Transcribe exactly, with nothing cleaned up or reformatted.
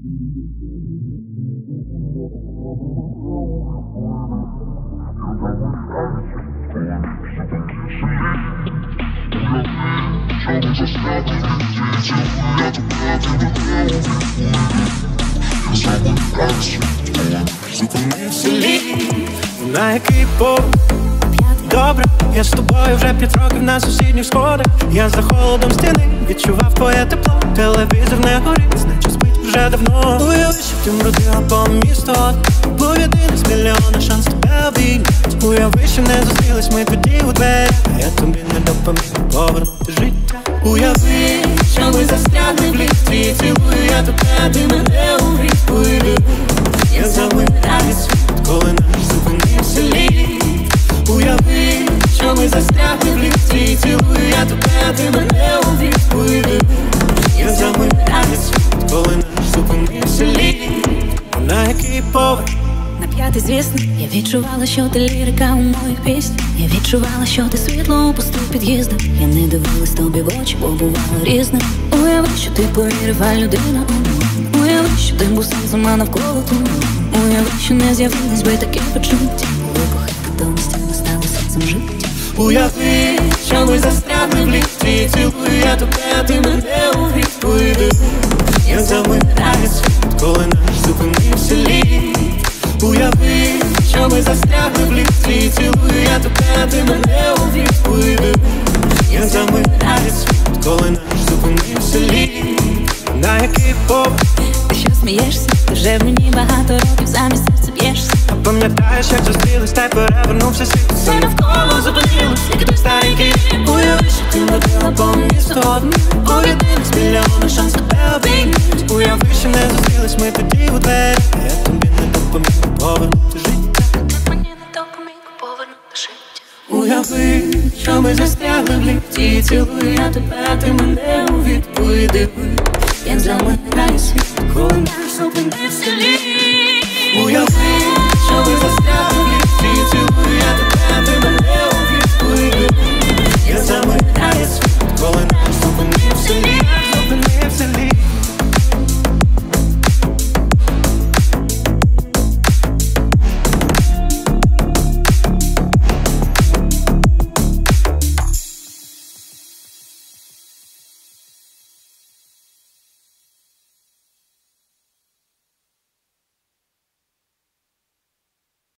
На який поверх? Добре, я з тобою вже п'ять років на сусідніх сходах. Я за холодом стіни відчував твоє тепло. Телевізор не горить, значить спить вже давно. Уяви, що ти мрудила по місту. Був єдиний з мільйона шанс тебе обійняти. Уяви, що не зустрілись ми тоді у двері, а я тобі не допоміг повернути життя. Уяви, що ми застрягли в ліфті. Цілую я тебе, ти мене у гріх поведи. Я замираю світ, коли наш зупинився літ. Уяви, що ми застрягли в ліфті. Цілую я тебе, ти мене у гріх поведи. Я замираю світ, коли наш зупинився літ. На який поверх? На п'ятий, звісно, я відчувала, що ти лірика у моїх піснях. Я відчувала, що ти світло у пустих під'їздах. Я не дивилась тобі в очі, бо бувало різне. Уяви, що ти повірила людина. Уяви, що ти був сам сама навколо туману. Уяви, що не з'явились би такі почуття. Коли похибка до місця не стало серцем життя. Уяви, що ми застрягли в ліфті. Цілую я тебе, ти мене у гріх поведи. Я замираю світ, коли наш зупинився літ. Уяви, що ми застрягли в ліфті. Цілую я тебе, ти мене у гріх поведи. Я замираю світ, коли наш зупинився літ. На який поверх? Ти що смієшся? Ти вже в мені багато років замість серця б'єшся. А пам'ятаєш, як зустрілись, та й перевернувся світ. Все навколо зупинилось, як той старенький. Уяви, що ти мрудила по місту одну. Був єдиний з мільйона шанс тебе обійняти. Уяви, що не зустрілись ми тоді у двері, а я тобі не допоміг повернути життя. Мені не допоміг повернути життя. Уяви, що ми застрягли в ліфті. Цілую я тебе, ти мене у відповіди. Я замираю світ, коли наш зупинився літ.